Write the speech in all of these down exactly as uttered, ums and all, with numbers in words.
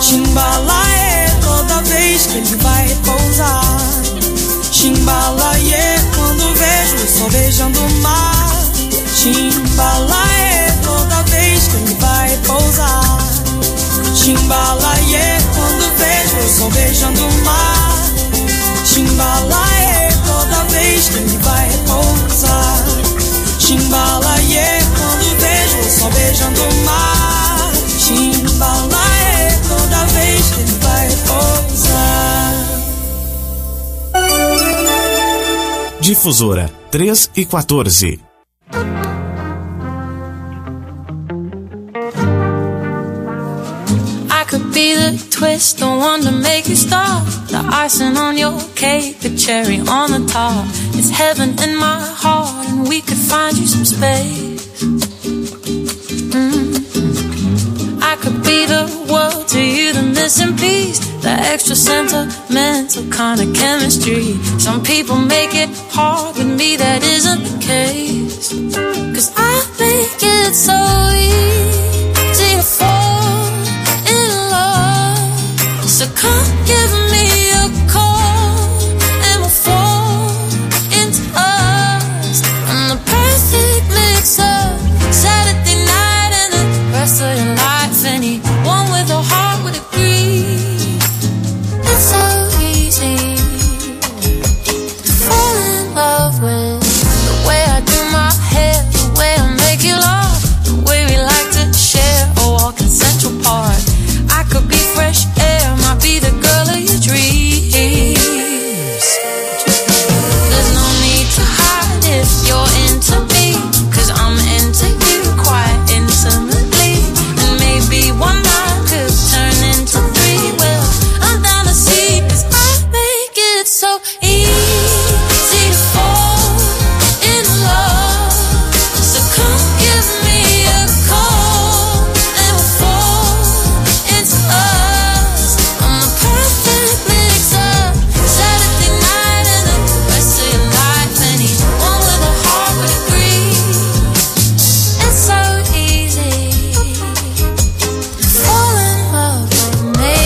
Chimbalaê, toda vez que ele vai pousar. Chimbalaê, quando vejo o sol beijando o mar. Chimbalaê, toda vez que ele vai pousar. Chimbalaê, quando vejo o sol beijando o mar. Chimbalaê, toda vez que ele vai pousar. Chimbalaê, quando vejo o sol beijando o mar. Chimbalaê, toda vez que ele vai pousar. Difusora três e quatorze. I could be the twist, the one to make you stop. The icing on your cake, the cherry on the top. It's heaven in my heart, and we could find you some space. Mm-hmm. I could be the world to you, the missing piece, the extra sentimental kind of chemistry. Some people make it hard, with me that isn't the case. Cause I make it so easy to fall in love. So come give me a call and we'll fall into us. I'm the perfect mix up, Saturday night and the rest of your life. Anyone with a heart would agree. It's so easy to fall in love with the way I do my hair, the way I make you laugh, the way we like to share a walk in Central Park. I could be fresh air, might be the girl of your dreams. There's no need to hide if you're into me, cause I'm into you quite intimately. And maybe one night could turn into three. Well, I'm down to see, cause I make it so easy to fall in love. So come give me a call and we'll fall into us. I'm the perfect mix up, Saturday night and the rest of your life. Anyone with a heart would agree. It's so easy to fall in love with me.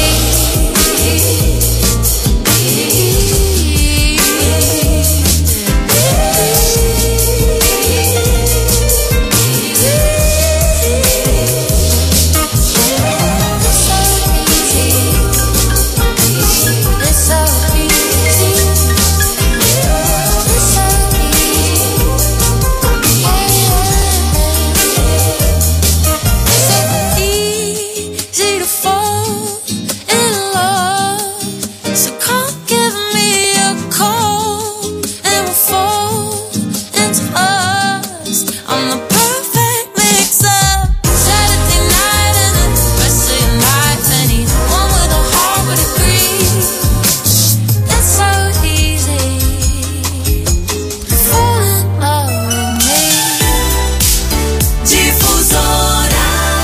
It's so easy. It's so easy to fall in love. So come give me a call and we'll fall into us. I'm the perfect mix up, Saturday night and the rest of your life. Anyone with a heart would agree. It's so easy to fall in love with me. Difusora.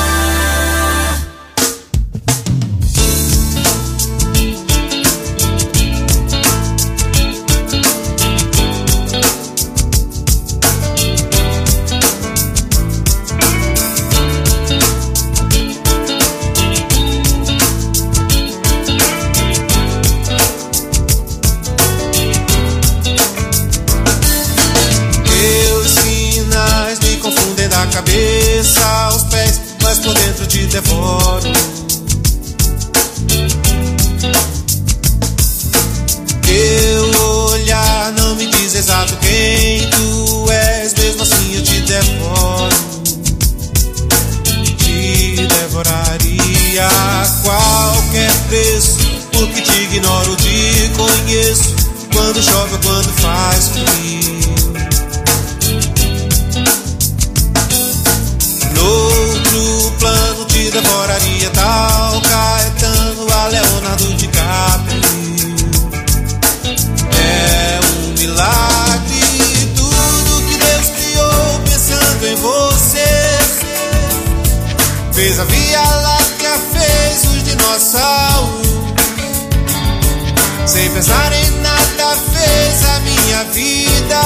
Meus sinais me confundem da cabeça aos pés, mas por dentro te devoro. Teu olhar não me diz exato quem tu és, mesmo assim eu te devoro. Te devoraria a qualquer preço, porque te ignoro, te conheço. Quando chove ou quando faz frio. Noutro plano te devoraria tal Caetano a Leonardo DiCaprio. É um milagre tudo que Deus criou pensando em você. Fez a Via Láctea, fez os dinossauros. Sem pensar em nada fez a minha vida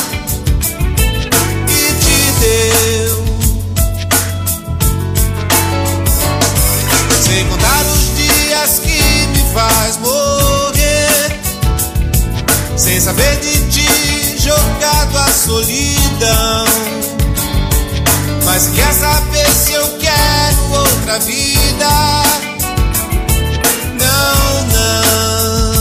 e te deu. Sem contar os dias dias que me faz morrer, sem saber de ti, jogado à solidão. Mas quer saber se eu quero outra vida? Não, não.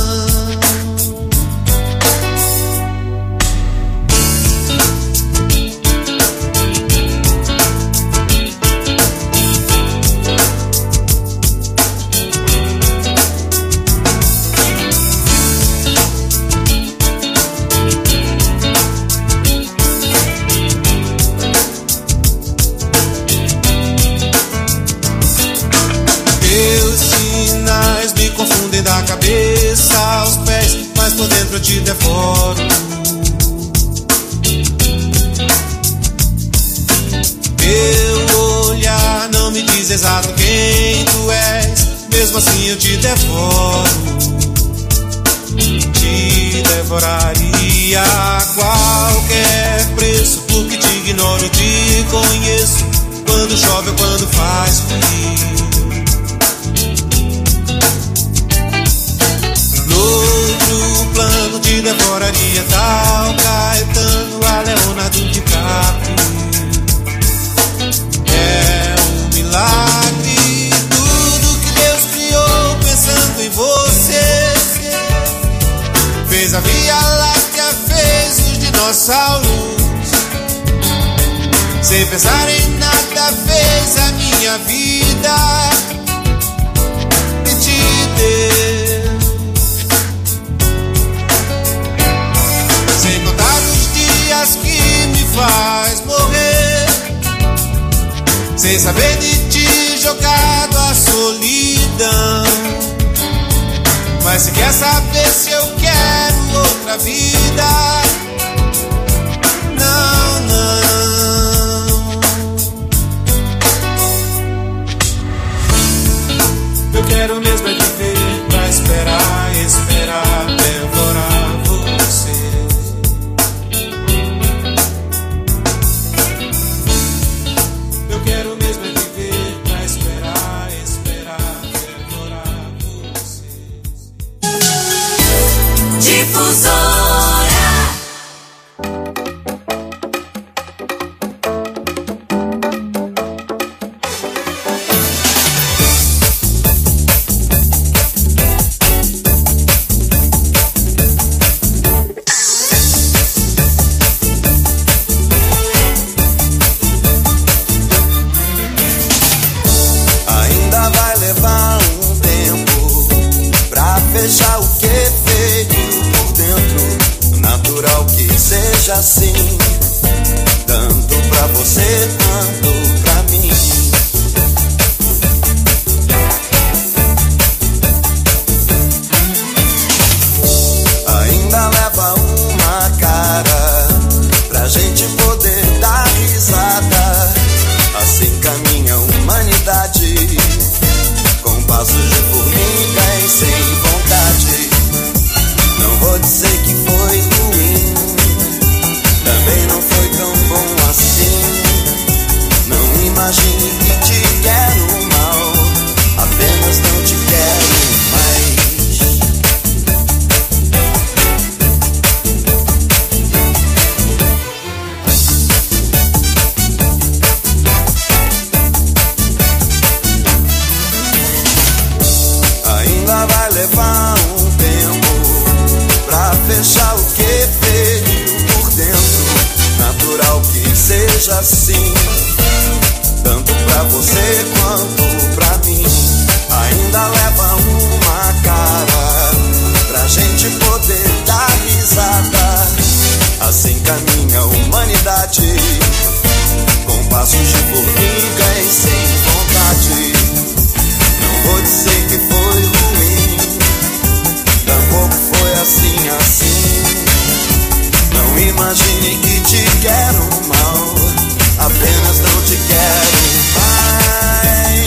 Da cabeça aos pés, mas por dentro eu te devoro. Teu olhar não me diz exato quem tu és, mesmo assim eu te devoro. Te devoraria a qualquer preço, porque te ignoro, te conheço, quando chove ou quando faz frio. Outro plano te devoraria tal Caetano a Leonardo DiCaprio. É um milagre tudo que Deus criou pensando em você. Fez a Via Láctea, fez os dinossauros, sem pensar em nada fez a minha vida e te deu. Que me faz morrer, sem saber de ti, jogado à solidão. Mas se quer saber se eu quero outra vida? Não, não. Eu quero mesmo é viver pra esperar, esperar, devorar você. Quero mesmo é viver pra esperar, esperar, devorar vocês. Difusora. Veja o que veio por dentro, natural que seja assim, tanto pra você quanto pra mim. Ainda leva uma cara pra gente poder dar risada, assim caminha a humanidade, com passos de formiga e sem vontade. Não vou dizer que foi ruim, também não foi tão bom assim. Não imagine que te quero mal, apenas não te quero mais. Ainda vai levar um tempo pra fechar o que veio por dentro, natural que seja assim, tanto pra você quanto pra mim. Ainda leva uma cara pra gente poder dar risada, assim caminha a humanidade, com passos de formiga e sem vontade. Não vou dizer que foi ruim, tampouco foi assim, assim. Não imagine que te quero mal, apenas não te quero mais.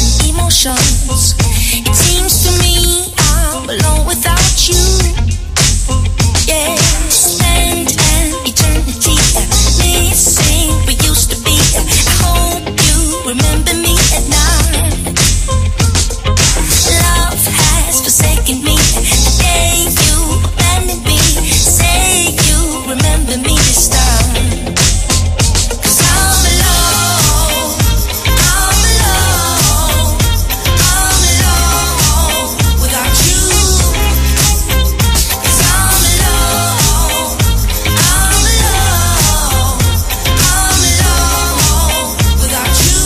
emotions. It seems to me I'm alone without you. Yeah, spend an eternity missing we used to be. I hope you remember me at night. Love has forsaken me the day you abandoned me. Say you remember me this time. 'Cause I'm alone, I'm alone, I'm alone without you. 'Cause I'm alone, I'm alone, I'm alone without you.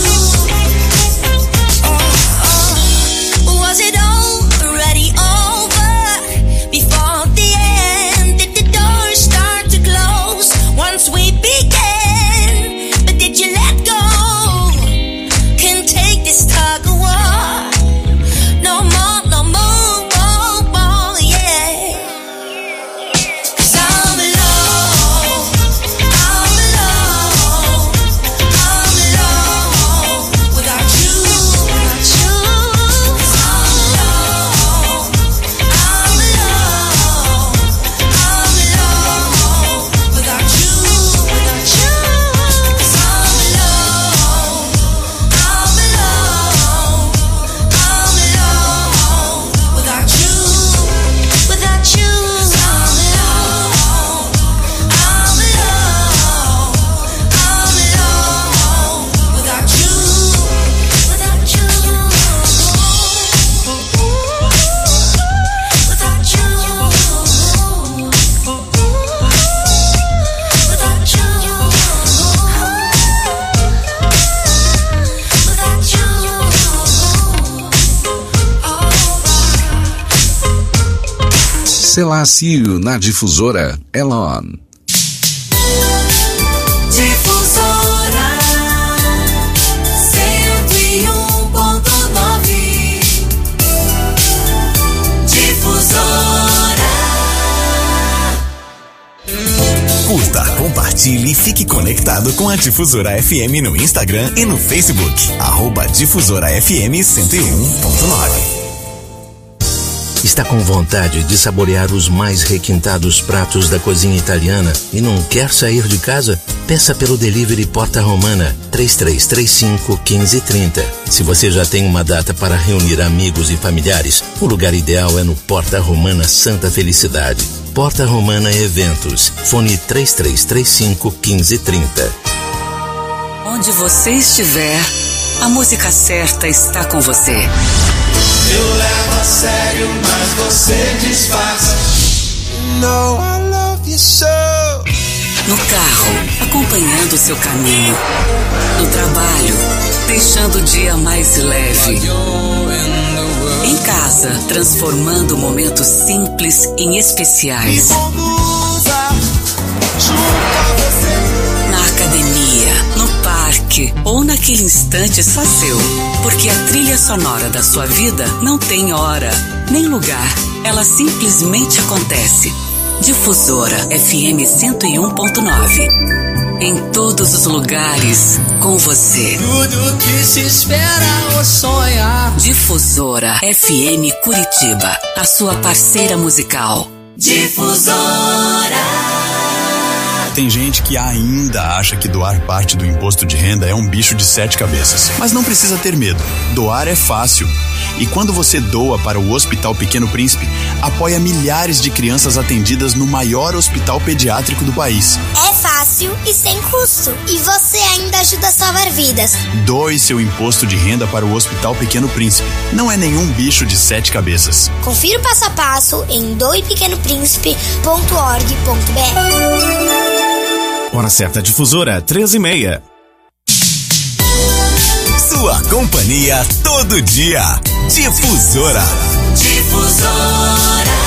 Oh, oh. Was it already over before the end? Did the doors start to close once we began? But did you let go? Can't take this tug of war. No more, no more, more, more, yeah. 'Cause I'm alone, I'm alone, I'm alone without you, without you. 'Cause I'm alone, I'm alone, I'm alone without you, without you. 'Cause I'm alone, I'm alone, I'm alone without you, without you. 'Cause I'm alone, I'm alone, I'm alone without you, without you, without you, without you, without you. Selácio na Difusora, Elon. Difusora cento e um ponto nove. Difusora. Curta, compartilhe e fique conectado com a Difusora F M no Instagram e no Facebook. Arroba Difusora F M cento e um ponto nove. Está com vontade de saborear os mais requintados pratos da cozinha italiana e não quer sair de casa? Peça pelo delivery Porta Romana três três três cinco, um cinco três zero. Se você já tem uma data para reunir amigos e familiares, o lugar ideal é no Porta Romana Santa Felicidade. Porta Romana Eventos. Fone três três três cinco, um cinco três zero. Onde você estiver, a música certa está com você. Eu levo a sério, mas você disfarça. No, I love you so. No carro, acompanhando o seu caminho. No trabalho, deixando o dia mais leve. Em casa, transformando momentos simples em especiais. Na academia, no parque ou naquele instante só seu. Porque a trilha sonora da sua vida não tem hora, nem lugar. Ela simplesmente acontece. Difusora F M cento e um ponto nove. Em todos os lugares, com você. Tudo que se espera ou sonha. Difusora F M Curitiba, a sua parceira musical. Difusora. Tem gente que ainda acha que doar parte do imposto de renda é um bicho de sete cabeças. Mas não precisa ter medo. Doar é fácil. E quando você doa para o Hospital Pequeno Príncipe, apoia milhares de crianças atendidas no maior hospital pediátrico do país. É fácil e sem custo. E você ainda ajuda a salvar vidas. Doe seu imposto de renda para o Hospital Pequeno Príncipe. Não é nenhum bicho de sete cabeças. Confira o passo a passo em doe pequeno príncipe ponto org ponto b r. Hora certa Difusora, treze e meia. Sua companhia todo dia. Difusora. Difusora.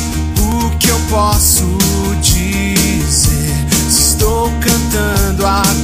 Posso dizer, se estou cantando a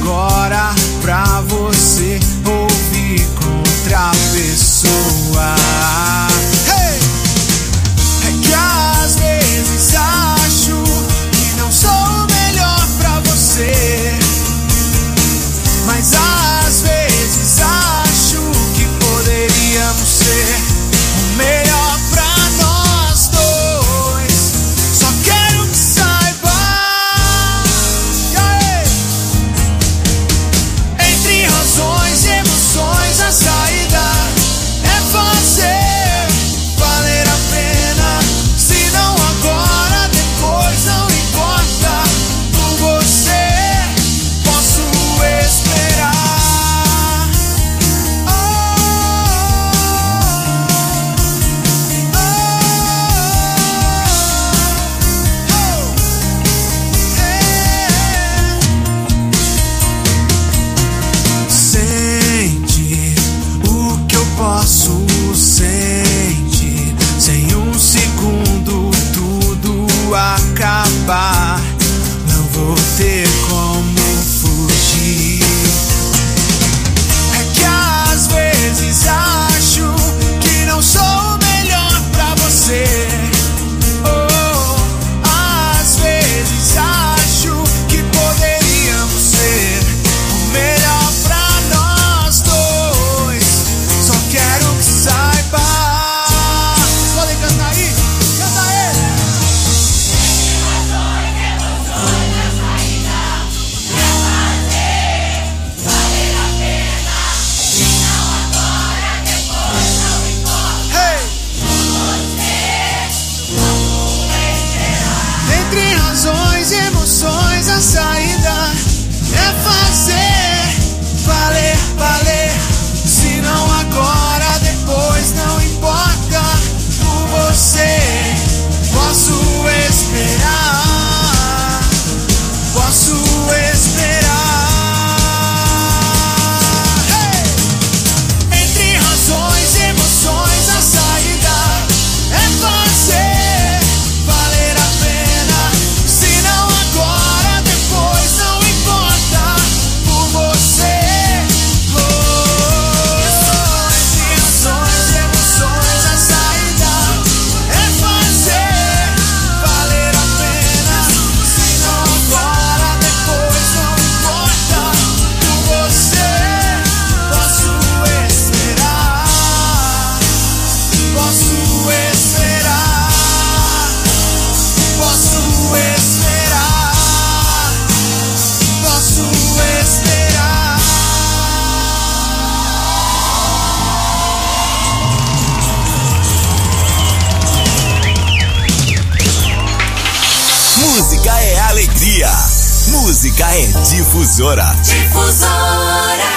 música é Difusora. Difusora.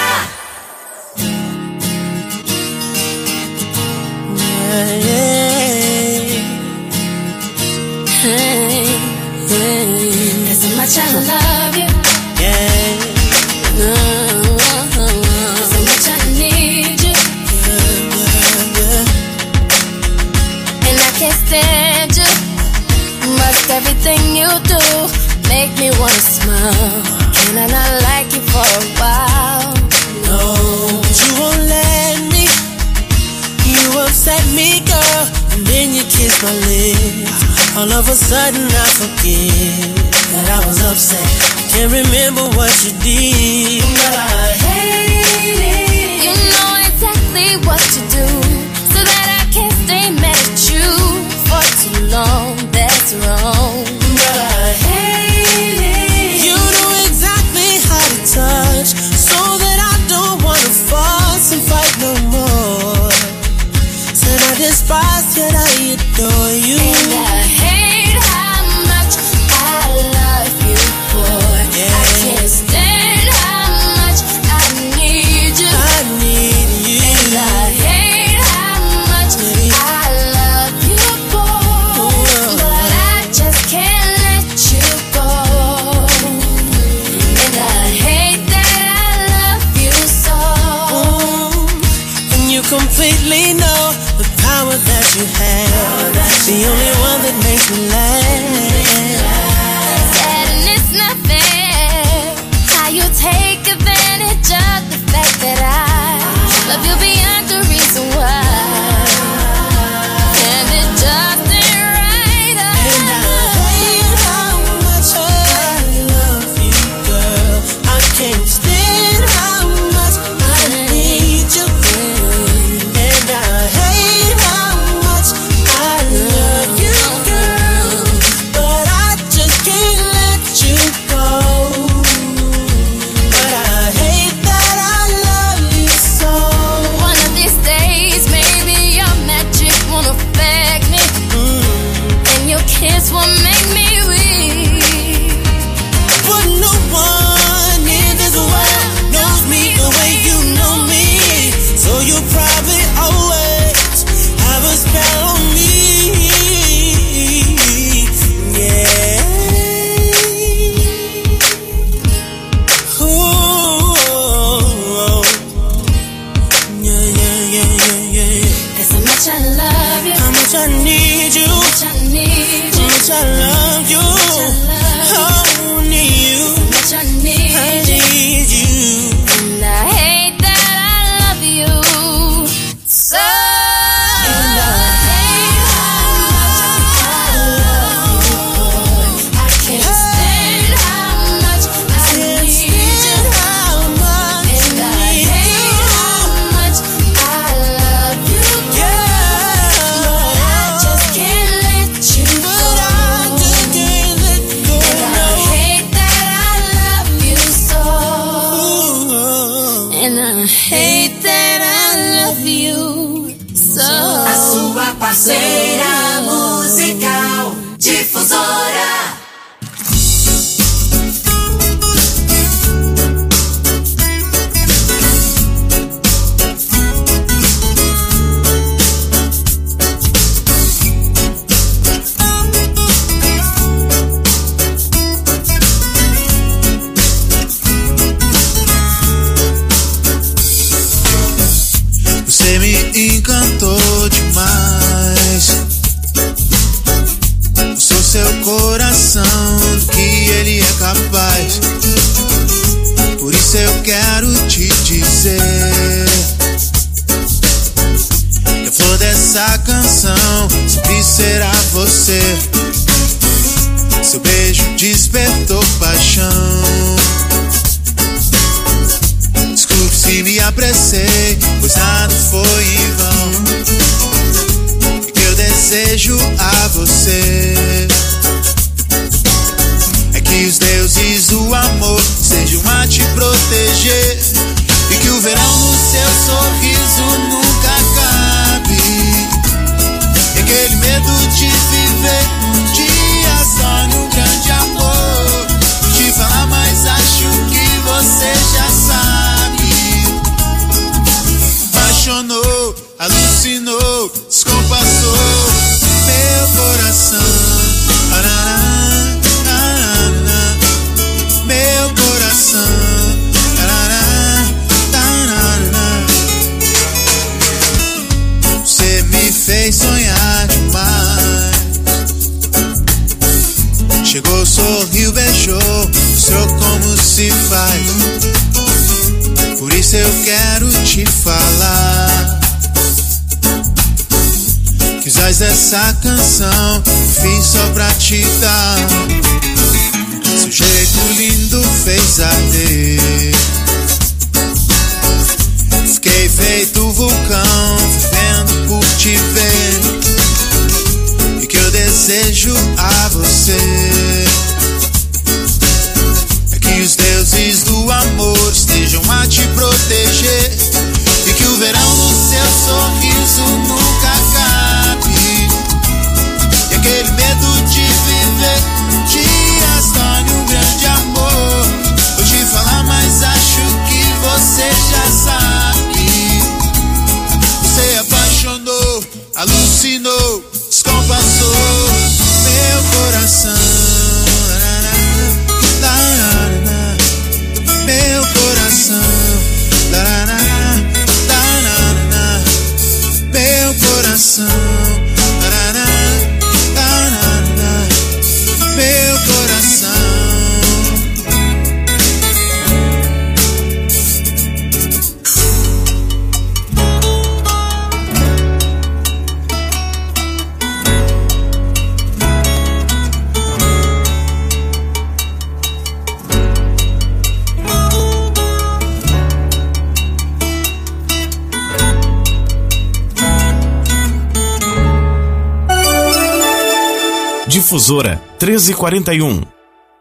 Hey, hey, hey. There's so much I love you. Yeah. There's so much I need you. Yeah, yeah, yeah. And I can't stand you. Must everything you do make me wanna smile. Can I not like you for a while? No, but you won't let me. You upset me, girl, and then you kiss my lips. All of a sudden I forget that I was upset. Can't remember what you did, but I hate it. You know exactly what to do, so that I can't stay mad at you for too long. That's wrong, but I hate it. You know exactly how to touch, so that I don't wanna fuss and fight no more. Said I despise, yet I adore you. And I hate how much I love you, boy. Yeah. I can't stand how much I need you. I need you. And I hate how much I love you, boy. But I just can't let you go. And I hate that I love you so. Mm, and you completely know the power that you have. The only one that makes me laugh. Sad and it's not fair how you take advantage of the fact that I love you beyond the reason why. And it just ain't right. And I hate how much I love you, girl. I can't stand how much I need you. And I hate how much I love you, girl. But I just can't let you go. But I hate that I love you so. One of these days, maybe your magic won't affect me, and your kiss will make me weak. But no one in this world knows me the way you know me. So you'll probably always have a spell on me. Yeah. Ooh. Yeah, yeah, yeah, yeah, yeah. There's so much I love you, How much I need you. how much I need How you, much I love you. Oh, need you. how much I need I you. need you. And I hate that I love you so. And I hate how much I love you, boy. I can't stand how much I can't need you. stand how much And I I need hate you. how much I love you, Yeah. but I just can't let you go. But I just can't let go. And I hate that I love you so. Ooh. And I hate that I love you so. A sua parceira musical, Difusora. Você me encantou demais. Eu sou seu coração, do que ele é capaz. Por isso eu quero te dizer que a flor dessa canção sempre será você. Seu beijo despertou paixão. Desculpe se me apressei, pois nada foi em vão. O que eu desejo a você é que os deuses do amor sejam a te proteger, e que o verão no seu sorriso nunca acabe. E aquele medo de viver um dia só num grande amor, de falar mais isso eu quero te falar. Quisais essa canção, fiz só pra te dar. Seu jeito lindo fez arder. Fiquei feito vulcão, vivendo por te ver. E que eu desejo a você é que os deuses do amor estejam a te proteger. E que o verão no seu sorriso nunca acabe. E aquele medo de viver um dia se torne um grande amor. Vou te falar, mas acho que você já sabe. Você apaixonou, alucinou, descompassou meu coração. Meu coração. Meu coração. Meu coração. Difusora treze e quarenta e um.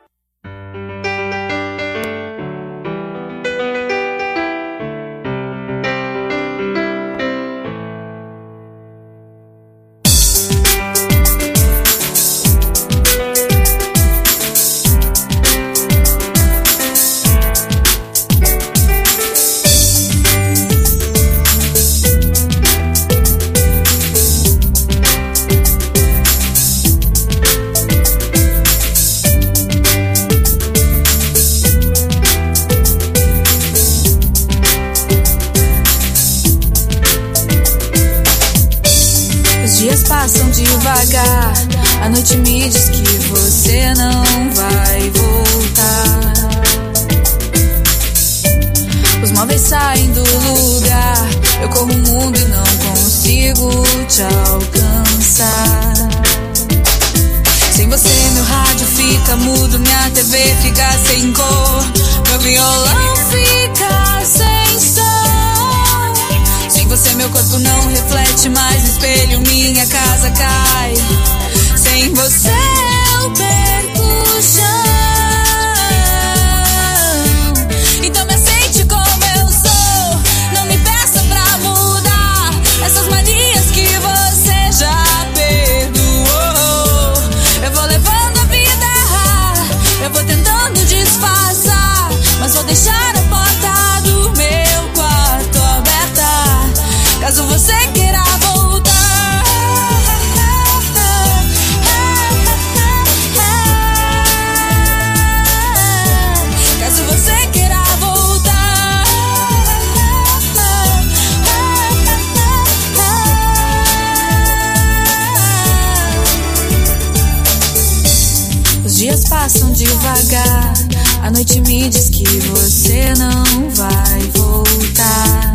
A noite me diz que você não vai voltar. Os móveis saem do lugar. Eu corro o mundo e não consigo te alcançar. Sem você meu rádio fica mudo, minha T V fica sem cor, meu violão fica sem som. Sem você meu corpo não reflete mais no espelho, minha casa cai. Sem você eu perco o chão. Então me aceite como eu sou, não me peça pra mudar essas manias que você já perdoou. Eu vou levando a vida, eu vou tentando disfarçar, mas vou deixar a porta do meu quarto aberta, caso você queira voltar. Passam devagar. A noite me diz que você não vai voltar.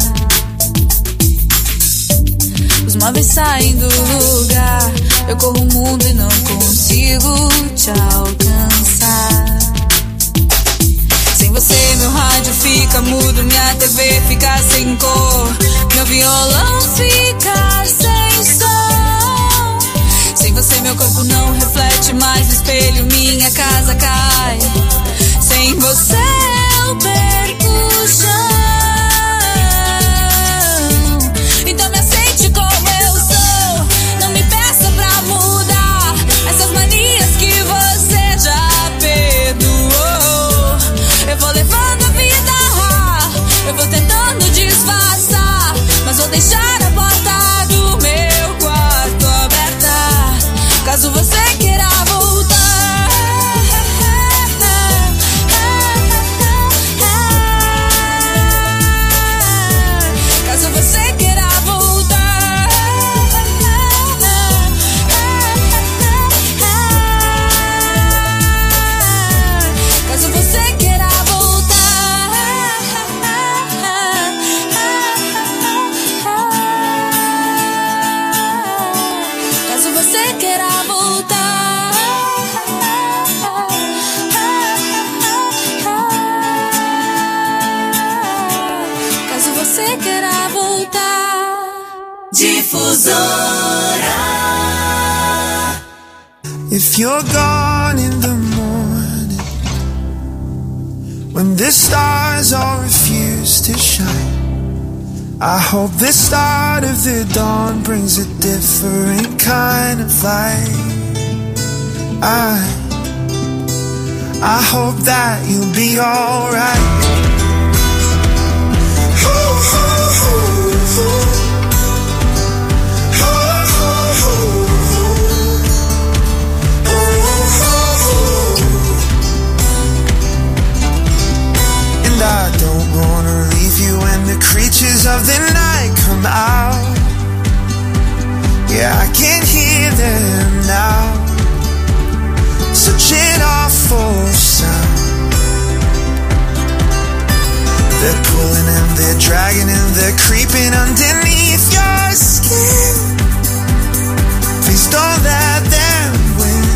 Os móveis saem do lugar. Eu corro o mundo e não consigo te alcançar. Sem você meu rádio fica mudo, minha T V fica sem cor, meu violão fica sem som. Sem você meu corpo não reflete mais no espelho, minha casa cai. Sem você eu perco o chão. Então me aceite como eu sou, não me peça pra mudar essas manias que você já perdoou. Eu vou levando a vida, eu vou tentando disfarçar, mas vou deixar a porta do meu quarto aberta, caso você queira voltar. Difusora. If you're gone in the morning, when the stars all refuse to shine, I hope the start of the dawn brings a different kind of light. I, I hope that you'll be alright. And I don't wanna leave you when the creatures of the night come out. Yeah, I can hear them now. Such an awful sound. They're pulling and they're dragging and they're creeping underneath your skin. Please don't let them win.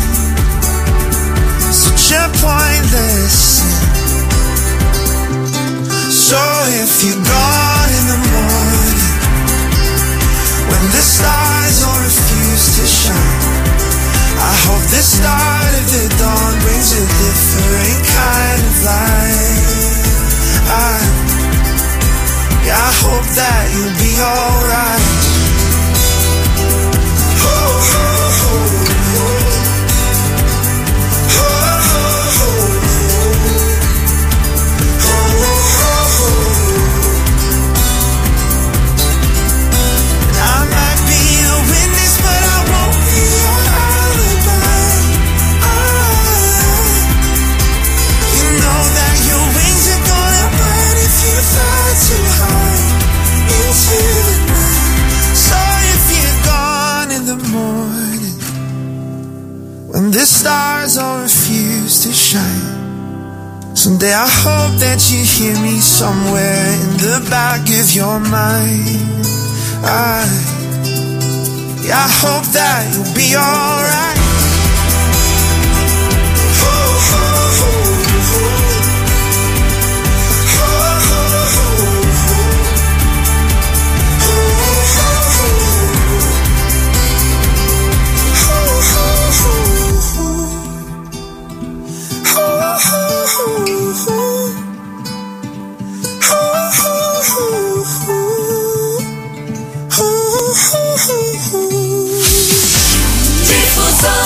Such a pointless sin. So if you're gone in the morning, when the stars all refuse to shine, I hope the start of the dawn brings a different kind of light. I, yeah, I hope that you'll be alright. Oh, oh, oh, oh. When the stars all refuse to shine, someday I hope that you hear me somewhere in the back of your mind. I, yeah, I hope that you'll be alright. Difusora.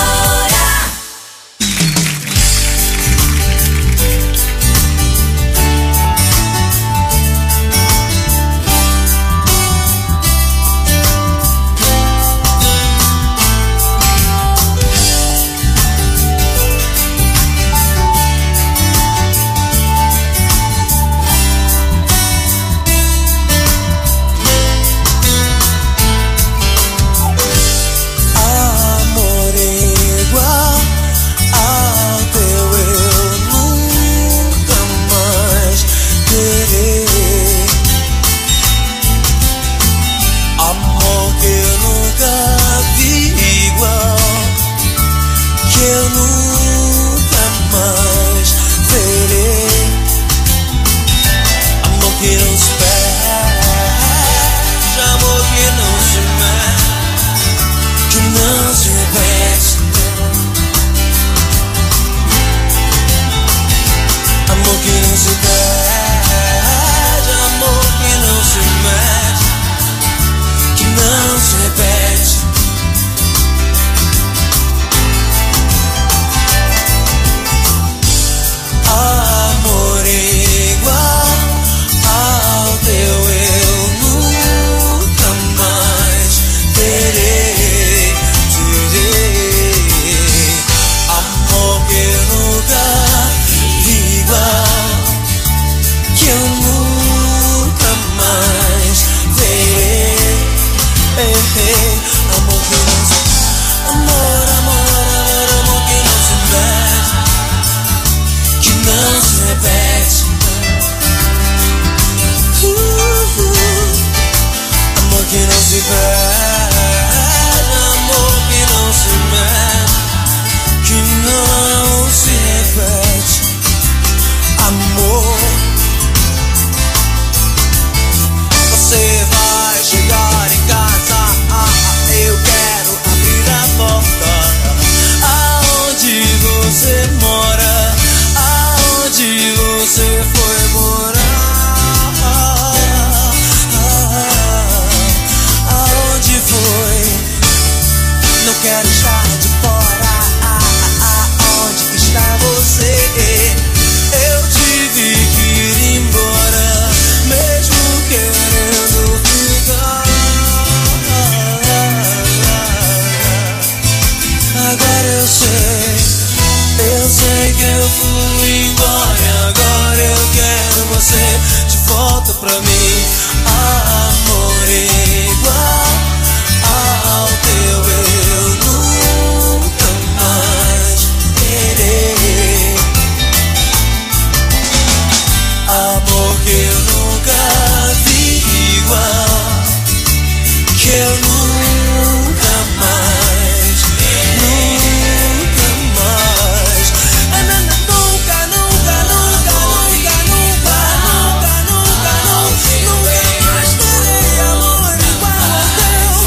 pra mim. Amor igual ao teu eu nunca mais terei. Amor que eu nunca vi igual, que eu nunca mais, nunca mais. Ah, não, não, nunca, nunca, nunca, nunca, nunca, nunca, nunca, nunca mais terei amor igual ao teu.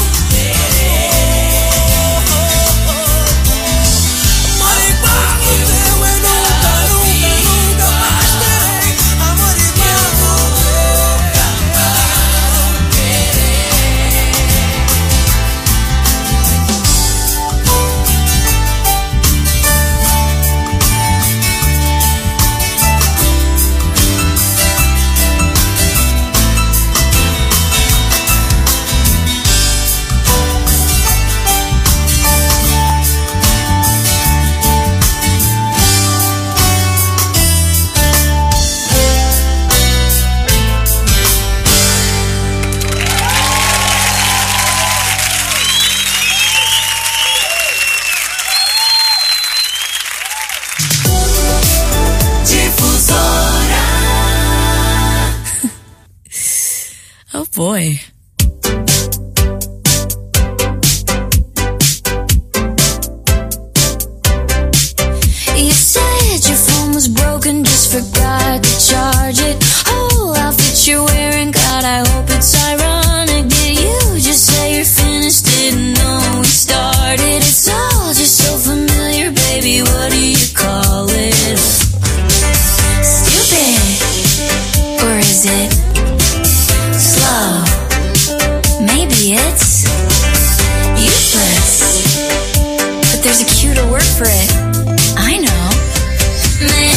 Amor igual ao teu, eu nunca, nunca, nunca mais terei amor igual ao teu. Oh boy. You said your phone was broken, just forgot to charge it. Whole outfit you're wearing, God, I hope it's ironic. Did you just say you're finished? Didn't know we started. It's all just so familiar, baby. What do you call it? Stupid, or is it slow? Maybe it's useless, but there's a cuter word for it. I know. Man,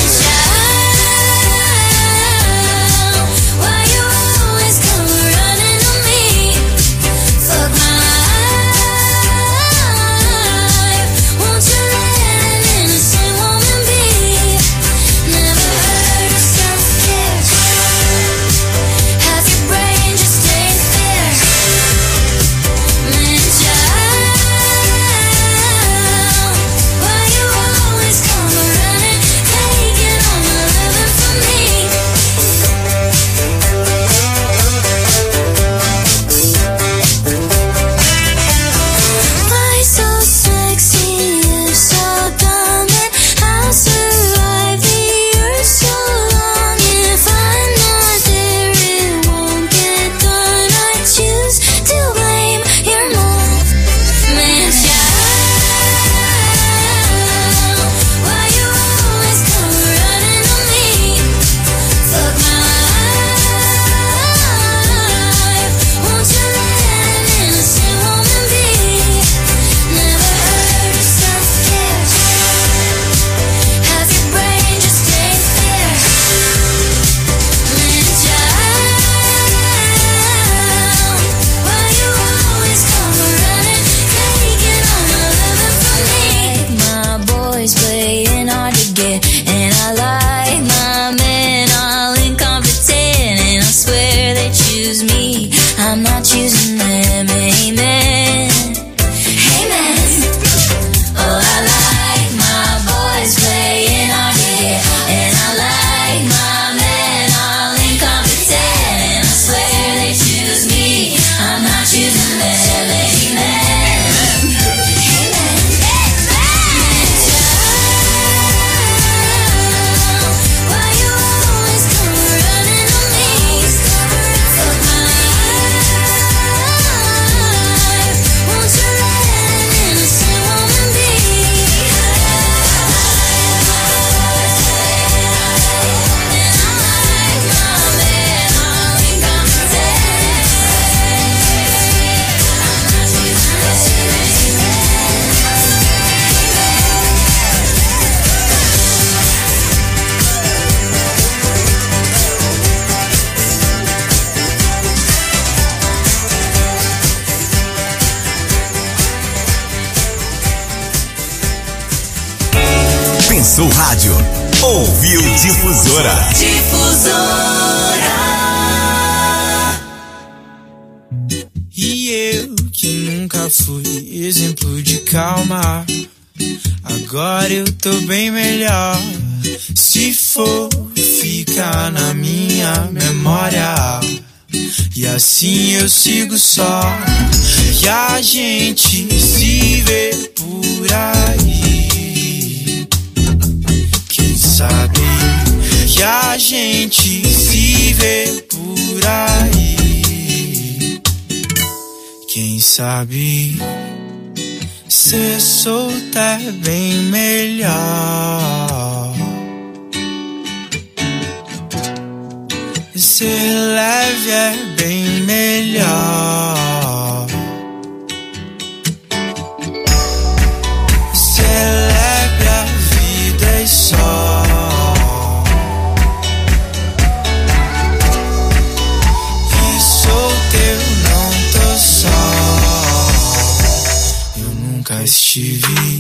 child, why you always come running to me? Fuck my life. Won't you let an innocent woman be? Never heard of self-care. Half your brain just ain't fair. Man, child, why you always come running, taking all my loving from me? Why so sexy, you so dumb, and I'll survive the earth so long. If I'm not there, it won't get done. I choose to blame your mom. Man, child, why you always come running to me? Fuck my life. Won't you let an innocent woman be? Never heard of self-care. Half your brain just ain't fair. Man, child, why you always come running, taking all my loving from me? My boys playing hard to get, and I like my men all incompetent, and I swear they choose me, I'm not choosing them. Amen. Amen. Oh, I like my boys playing hard to get, and I like my men all incompetent, and I swear they choose me, I'm not choosing them. Amen. Why you always come running to me? Fuck my life. Won't you let an innocent woman be? And I like my men all incompetent. I'm not choosing Pensou Rádio. Ouviu Difusora. Difusora. fui exemplo de calma. Agora eu tô bem melhor. Se for ficar na minha memória, e assim eu sigo só. E a gente se vê por aí, quem sabe? E a gente se vê por aí, quem sabe? Ser solta é bem melhor. Ser leve é bem melhor. Celebre a vida e só. E solteiro não tô só. Eu nunca estive.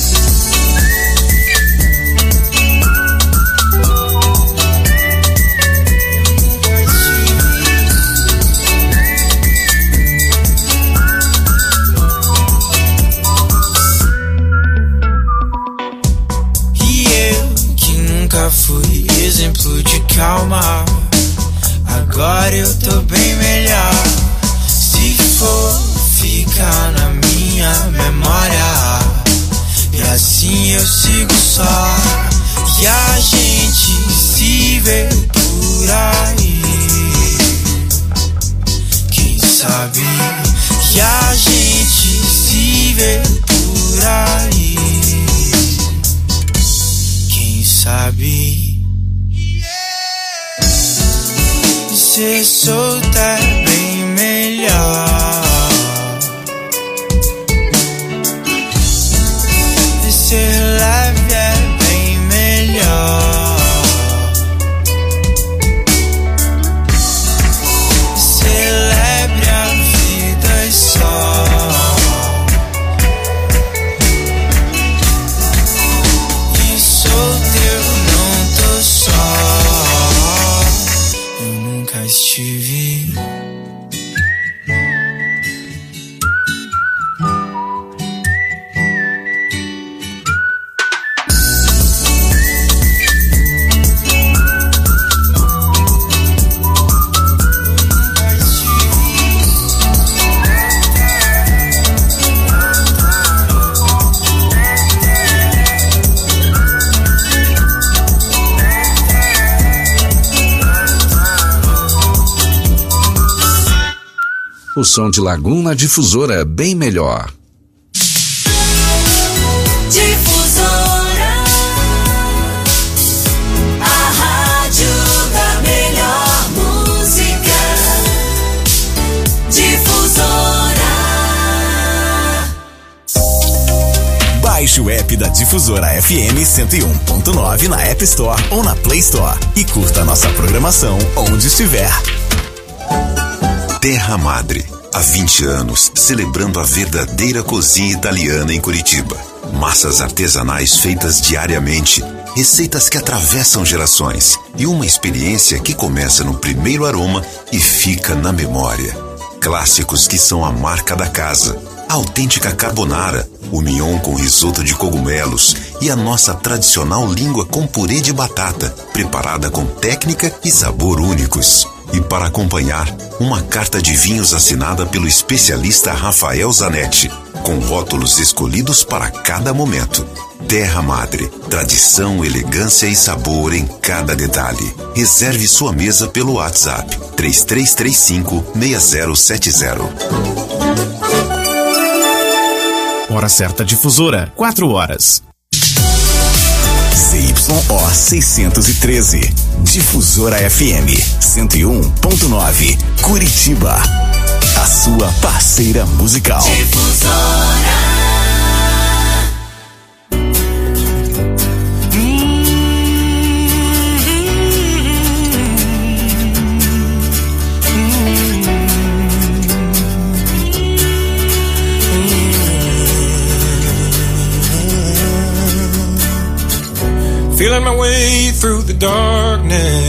Fui exemplo de calma. Agora eu tô bem melhor. Se for ficar na minha memória, e assim eu sigo só. E a gente se vê por aí, quem sabe? E a gente se vê por aí, sabe? Ser solta é bem melhor. Ser leve é bem melhor. Celebre a vida e só. E solteiro não tô só. Eu nunca estive. O som de Laguna Difusora, bem melhor. Difusora, a rádio da melhor música. Difusora. Baixe o app da Difusora F M cento e um ponto nove na App Store ou na Play Store e curta a nossa programação onde estiver. Terra Madre, há vinte anos, celebrando a verdadeira cozinha italiana em Curitiba. Massas artesanais feitas diariamente, receitas que atravessam gerações e uma experiência que começa no primeiro aroma e fica na memória. Clássicos que são a marca da casa, a autêntica carbonara, o mignon com risoto de cogumelos e a nossa tradicional língua com purê de batata, preparada com técnica e sabor únicos. E para acompanhar, uma carta de vinhos assinada pelo especialista Rafael Zanetti, com rótulos escolhidos para cada momento. Terra Madre, tradição, elegância e sabor em cada detalhe. Reserve sua mesa pelo WhatsApp três três três cinco, seis zero sete zero. Hora certa Difusora, quatro horas. C Y O seiscentos e treze, Difusora F M cento e um ponto nove, Curitiba, a sua parceira musical. Difusora. Feeling my way through the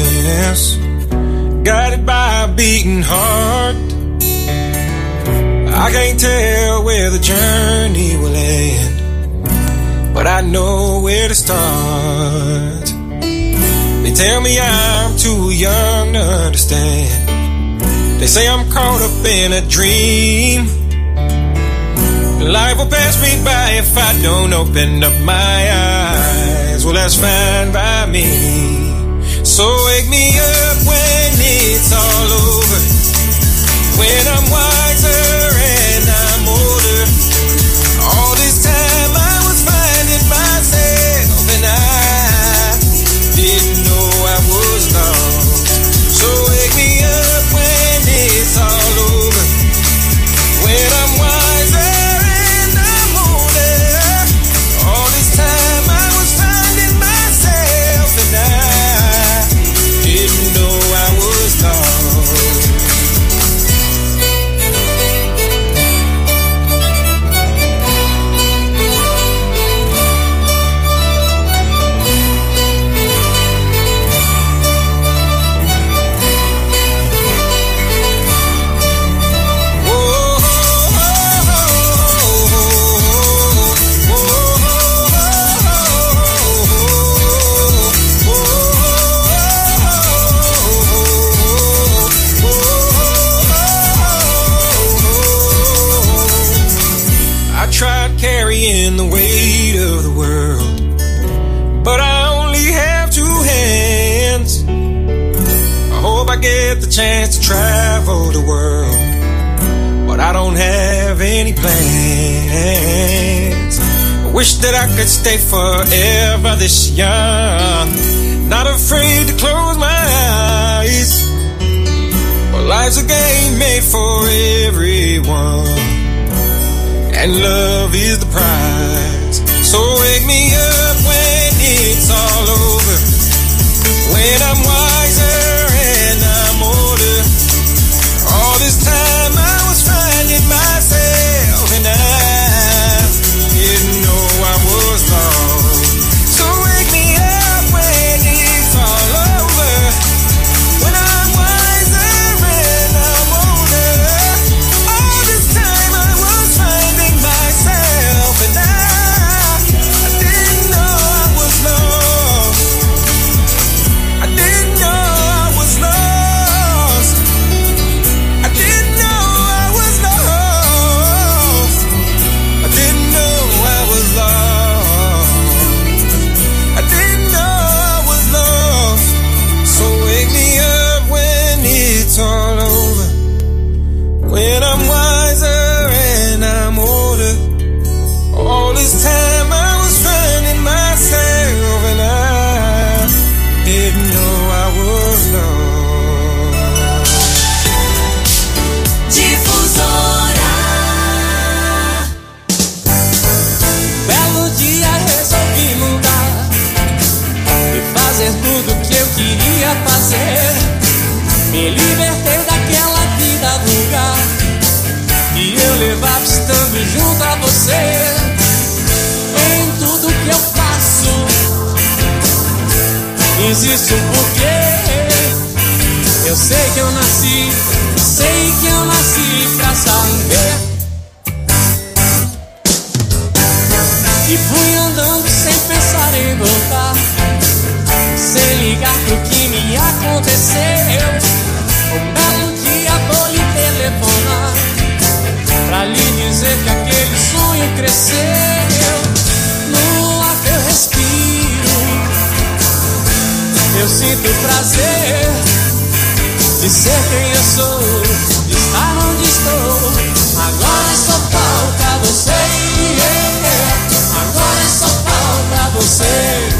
darkness, guided by a beating heart. I can't tell where the journey will end, but I know where to start. They tell me I'm too young to understand. They say I'm caught up in a dream. Life will pass me by if I don't open up my eyes. Well, that's fine by me. So wake me up when it's all over, when I'm wiser and I'm older. All this time I was finding myself, and I didn't know I was lost. So wake me up when it's all over, when I'm wiser and I'm older. All this time I was finding myself, and I didn't know I was lost. Carrying the weight of the world, but I only have two hands. I hope I get the chance to travel the world, but I don't have any plans. I wish that I could stay forever this young, not afraid to close my eyes. But life's a game made for everyone, and love is the prize. So wake me up when it's all over, when I'm wiser and I'm older. All this time I was finding myself, and I didn't know I was lost. So wake me up when it's all over, when I'm wiser and I'm older. All this time I was finding myself, and I, I didn't know I was lost. I didn't know I was lost. I didn't know I was lost. I didn't know I was lost. I didn't know I was lost. So wake me up when it's all over, when I'm wiser and I'm older. All this time I was finding myself, and I didn't know I was lost. Difusora. Belo dia resolvi mudar e fazer tudo que eu queria fazer. Me libertei daquela vida vulgar que eu levava estando junto a você. Em tudo que eu faço existe um porquê. Eu sei que eu nasci, sei que eu nasci pra saber. E fui andando sem pensar em voltar, sem ligar pro que me aconteceu. Um belo dia vou lhe telefonar pra lhe dizer que aquele sonho cresceu. No ar que eu respiro, eu sinto prazer de ser quem eu sou, de estar onde estou. Agora só falta você, yeah. Agora só falta você.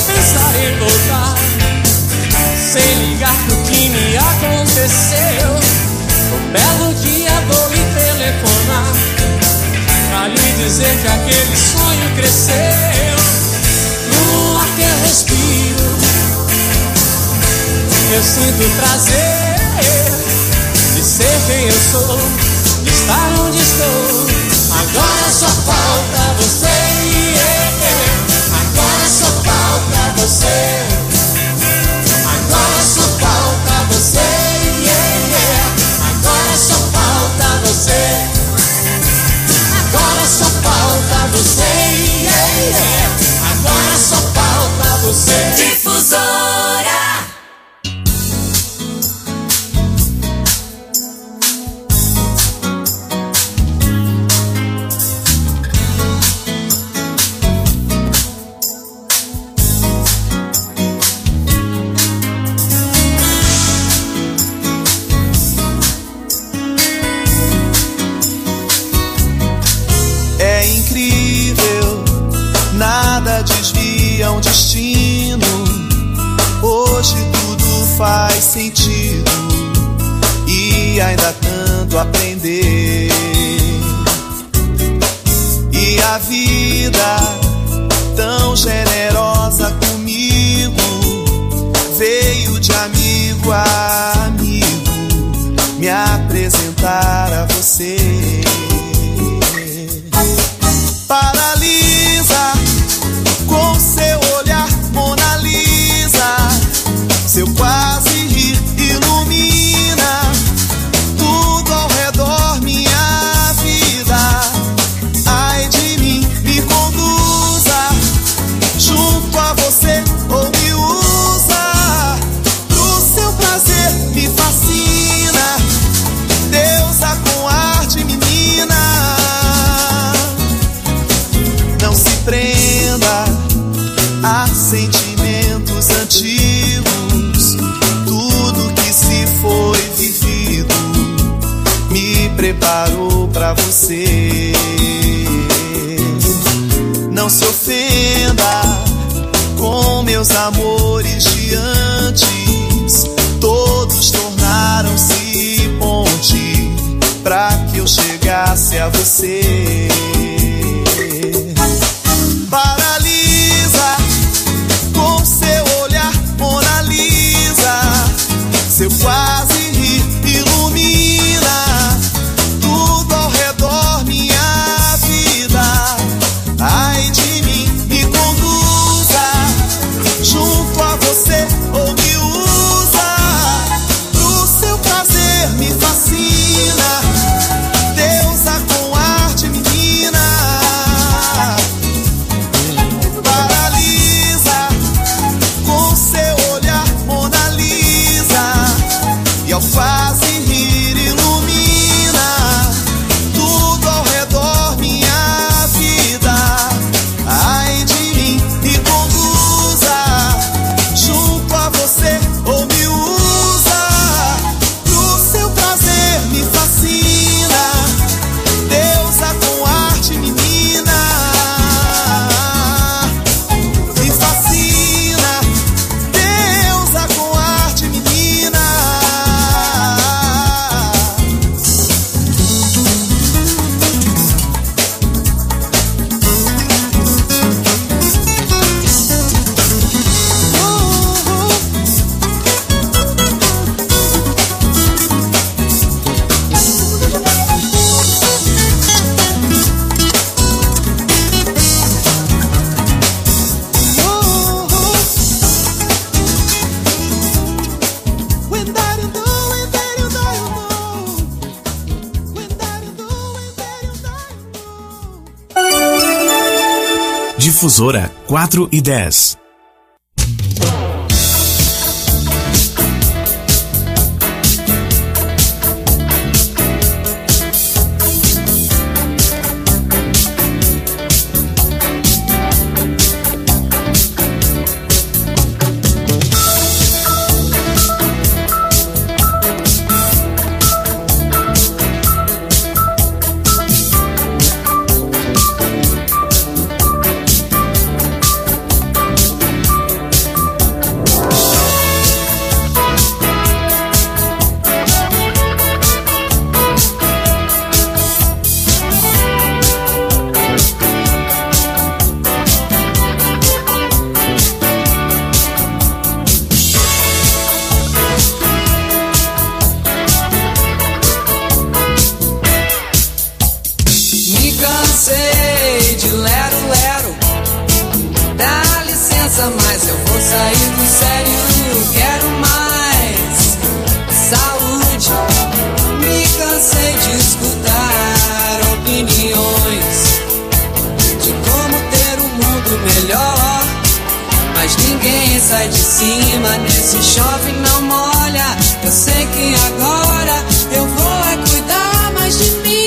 Sem ligar pro que me aconteceu. belo dia vou lhe telefonar pra lhe dizer que aquele sonho cresceu no ar que eu respiro. Eu sinto prazer de ser quem eu sou, de estar onde estou. Agora só falta você, yeah. Agora só falta você. Agora só falta você, yeah. Agora só falta você. Agora só falta você, yeah. Agora só falta você. Difusora. Desvia um destino. Hoje tudo faz sentido e ainda tanto aprender. E a vida tão generosa comigo veio de amigo a amigo me apresentar a você. Paralisa com seu olhar, Mona Lisa. Seu quase rir ilumina tudo ao redor, minha vida. Ai de mim, me conduza junto a você ou me usa pro seu prazer, me fascina. Deusa com arte, menina. Não se prenda a sentimentos antigos. Tudo que se foi vivido me preparou pra você. Não se ofenda com meus amores de antes. Todos tornaram-se ponte pra que eu chegasse a você. Paralisa com seu olhar, Mona Lisa. Seu quase rir ilumina tudo ao redor, minha vida. Ai de mim, me conduza junto a você ou me usa pro seu prazer, me fascina. Deusa com arte, menina. Paralisa com seu olhar, Mona Lisa. E ao quase rir ilumina tudo ao redor, minha vida. Ai de mim, me conduza junto a você ou me usa pro seu prazer, me fascina. Deusa com arte, menina. Me fascina. Deusa com arte, menina. Difusora quatro e dez. sai de cima, nesse chove não molha. Eu sei que agora eu vou é cuidar mais de mim.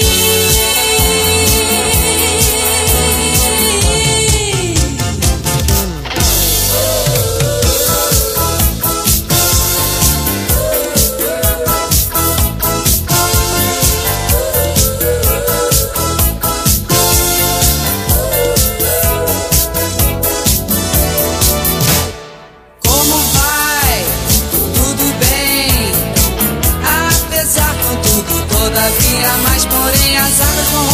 Mas porém as águas vão